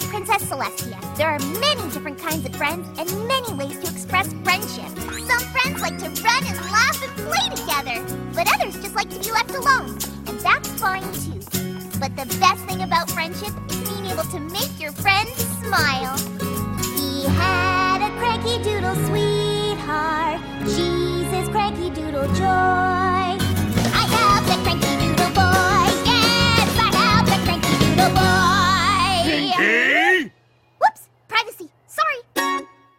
Princess Celestia. There are many different kinds of friends and many ways to express friendship. Some friends like to run and laugh and play together, but others just like to be left alone, and that's fine too. But the best thing about friendship is being able to make your friends